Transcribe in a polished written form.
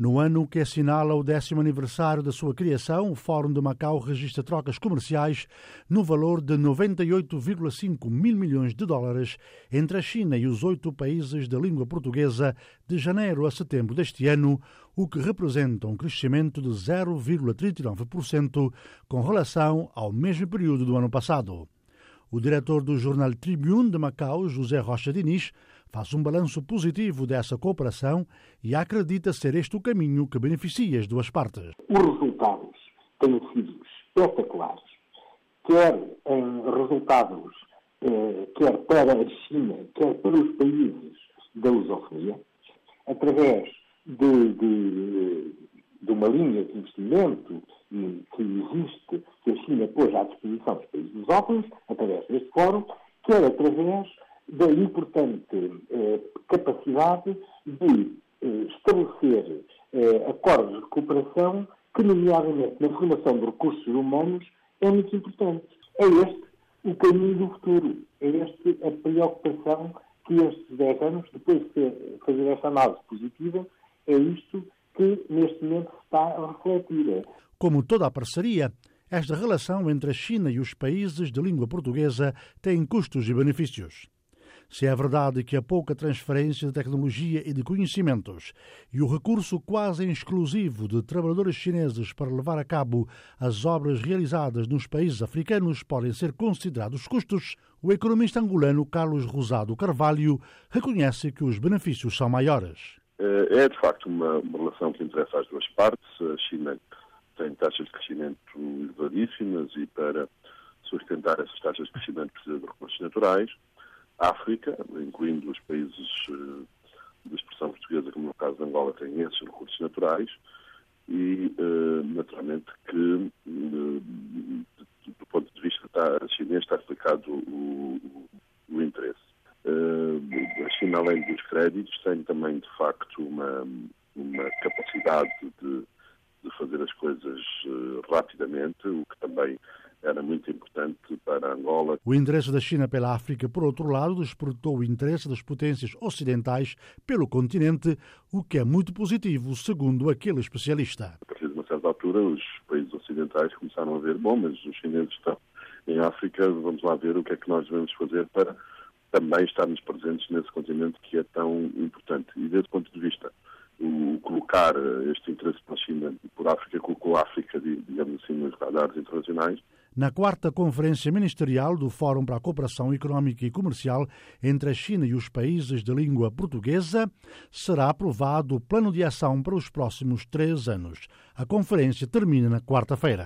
No ano que assinala o 10º aniversário da sua criação, o Fórum de Macau registra trocas comerciais no valor de 98,5 mil milhões de dólares entre a China e os 8 países da língua portuguesa de janeiro a setembro deste ano, o que representa um crescimento de 0,39% com relação ao mesmo período do ano passado. O diretor do jornal Tribune de Macau, José Rocha Diniz, faz um balanço positivo dessa cooperação e acredita ser este o caminho que beneficia as duas partes. Os resultados têm sido espetaculares, quer resultados quer para a China, quer para os países da lusofonia, através de uma linha de investimento que existe, que a China pôs à disposição dos países lusófonos, através deste fórum, quer através da importante capacidade de estabelecer acordos de cooperação que, nomeadamente na formação de recursos humanos, é muito importante. É este o caminho do futuro. É este a preocupação que estes 10 anos, depois de fazer esta análise positiva, é isto que neste momento se está a refletir. Como toda a parceria, esta relação entre a China e os países de língua portuguesa tem custos e benefícios. Se é verdade que a pouca transferência de tecnologia e de conhecimentos e o recurso quase exclusivo de trabalhadores chineses para levar a cabo as obras realizadas nos países africanos podem ser considerados custos, o economista angolano Carlos Rosado Carvalho reconhece que os benefícios são maiores. É, de facto, uma relação que interessa às duas partes. A China tem taxas de crescimento elevadíssimas e, para sustentar essas taxas de crescimento, precisa de recursos naturais. A África, incluindo os países de expressão portuguesa, como no caso de Angola, tem esses recursos naturais e, naturalmente, que, do ponto de vista chinês, está explicado o interesse. A China, além dos créditos, tem também, de facto, uma capacidade de fazer as coisas rapidamente, o que também era muito importante para Angola. O interesse da China pela África, por outro lado, despertou o interesse das potências ocidentais pelo continente, o que é muito positivo, segundo aquele especialista. A partir de uma certa altura, os países ocidentais começaram a ver, mas os chineses estão em África, vamos lá ver o que é que nós devemos fazer para também estarmos presentes nesse continente que é tão importante. E desse ponto de vista, o colocar este interesse pela China e por África colocou a África, digamos assim, nos radares internacionais. Na 4ª Conferência Ministerial do Fórum para a Cooperação Económica e Comercial entre a China e os países de língua portuguesa, será aprovado o plano de ação para os próximos 3 anos. A conferência termina na quarta-feira.